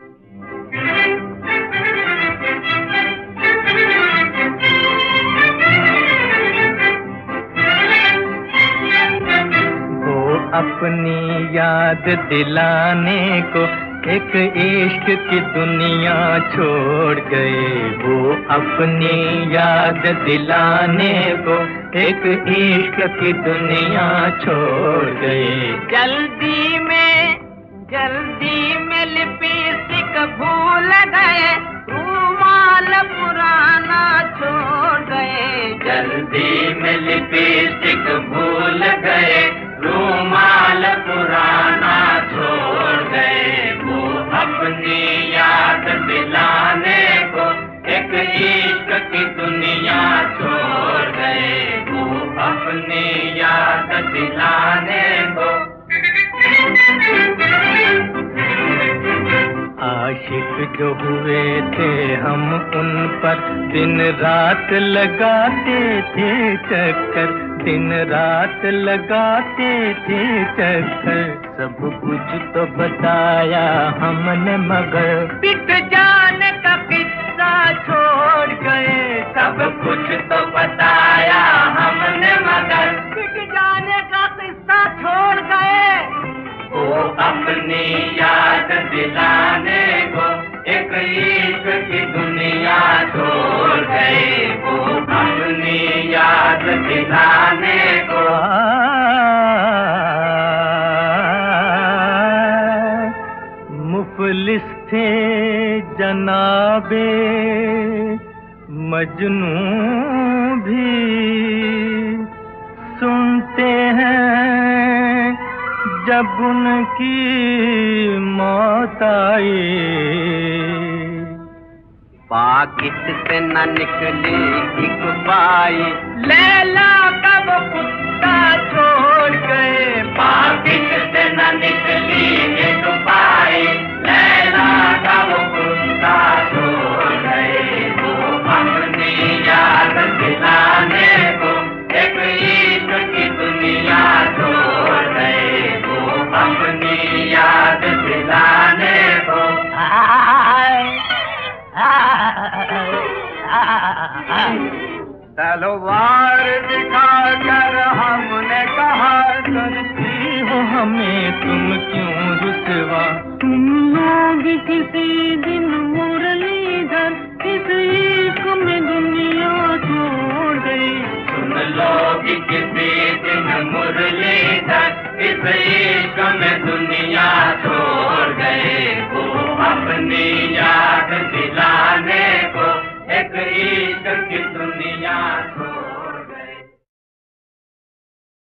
अपनी याद दिलाने को एक इश्क की दुनिया छोड़ गए। वो अपनी याद दिलाने को एक इश्क की दुनिया छोड़ गए। जल्दी में लिपस्टिक भूल गए, रुमाल पुराना छोड़ गए। जल्दी में लिपस्टिक भूल गए, रुमाल पुराना छोड़ गए। वो अपनी याद दिलाने को एक इश्क की दुनिया छोड़ गए। वो अपनी याद दिलाने को। आशिक जो हुए थे हम उन पर दिन रात लगाते थे चक्कर, दिन रात लगाते थे चक्कर। सब कुछ तो बताया हमने मगर पिट जाने का किस्सा छोड़ गए। सब कुछ तो बताया हमने मगर पिट जाने का किस्सा छोड़ गए। वो अपनी याद दिलाने को एक इश्क की दुनिया छोड़ गए। वो अपनी याद दिलाने को। मुफलिस थे जनाबे मजनू भी, सुनते हैं जब उनकी मौत आई। पाकिट से न निकली एक पाई, लैला का वो कुत्ता छोड़ गए। पाकिट से न निकली एक पाई, लैला का वो कुत्ता छोड़ गए। वो अपनी याद दिलाने को एक इश्क की दुनिया छोड़ गए। वो अपनी याद दिलाने को। तलवार दिखाकर हमने कहा, करती हो हमें तुम क्यों रुसवा। तुम लोग किसी दिन मुरलीधर इस इश्क में दुनिया छोड़ गई। तुम लोग किसी दिन मुरलीधर इस इश्क में दुनिया छोड़ गए। वो अपनी याद दिला